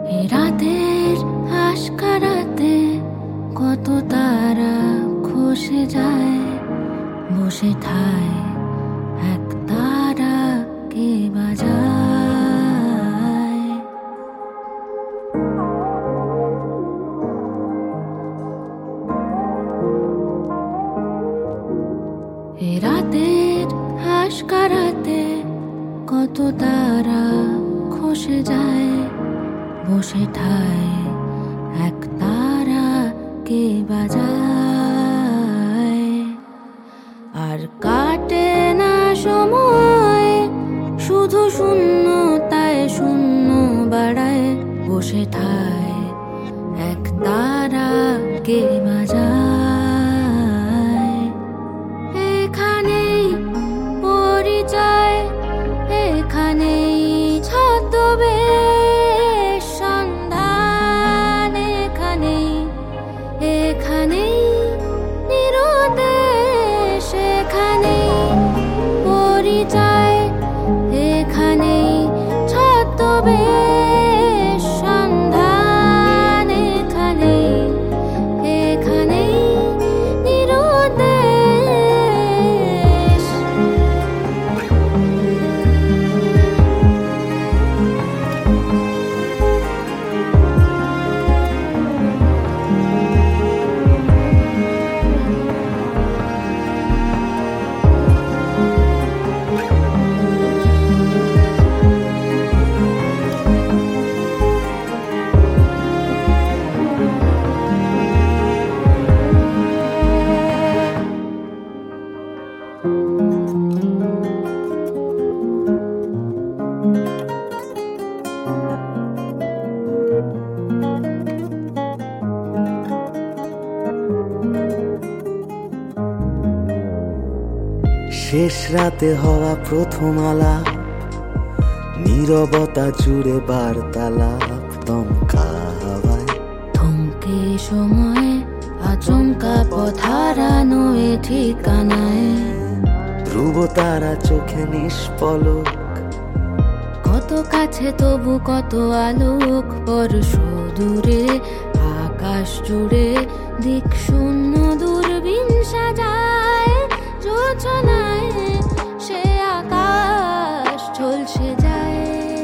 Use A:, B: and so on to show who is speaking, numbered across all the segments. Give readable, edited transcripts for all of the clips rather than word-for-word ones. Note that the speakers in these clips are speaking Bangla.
A: এ রাতের আশকারাতে কত তারা খসে যায়, বসে ঠায় এক তারা কে বাজায়। এ রাতের আশকারাতে কত তারা খসে যায়, বসে ঠায় এক তারা কে বাজায়। আর কাটে না সময়, শুধু শূন্যতায় শূন্য বাড়ায়, বসে ঠায় এক তারা কে বাজায়। এখানেই পরিচয়, এখানেই ছদ্মবেশ সন্ধান, এখানেই এখানেই নিরুদ্দেশ, এখানেই পরিচয়, এখানেই ছদ্মবেশ সন্ধান, এখানেই এখানেই নিরুদ্দেশ।
B: শেষ রাতে হওয়া প্রথম আলাপ, নীরবতা জুড়ে বার্তালাপ, দমকা হাওয়ায়
A: থমকে সময়, আচমকা পথ হারানো এ ঠিকানায়।
B: ধ্রুব তারা চোখে নিষ্পলক,
A: কত কাছে তবু কত আলোক, পরশ দূরে আকাশ জুড়ে দিক শূন্য দূরবীন সাজায়। যোজনায় সে আকাশ ঝলসে যায়,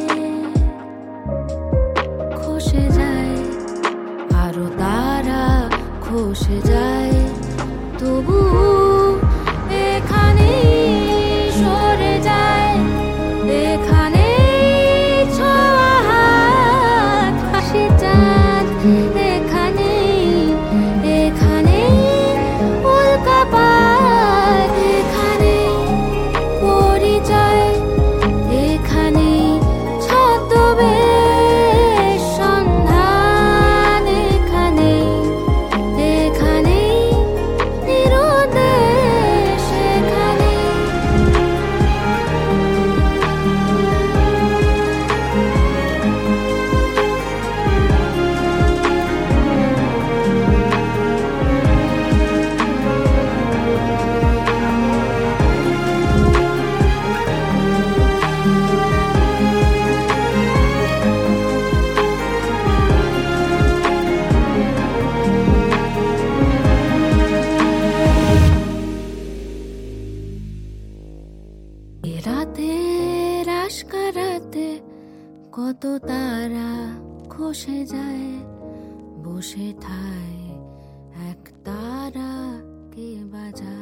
A: খসে যায় আরো তারা খসে যায়, তবু এখানে সরে যায়, এখানে ছোঁয়া হাত হাসি চাঁদ, এখানে এখানে উল্কা পায়, এখানে পরিচয়, এখানে ছদ্মবেশ সন্ধান, এখানে এখানে নিরুদ্দেশ, এখানে এ রাতের আশকারাতে কত তারা খসে যায়, বসে ঠায় এক তারা কে বাজায়।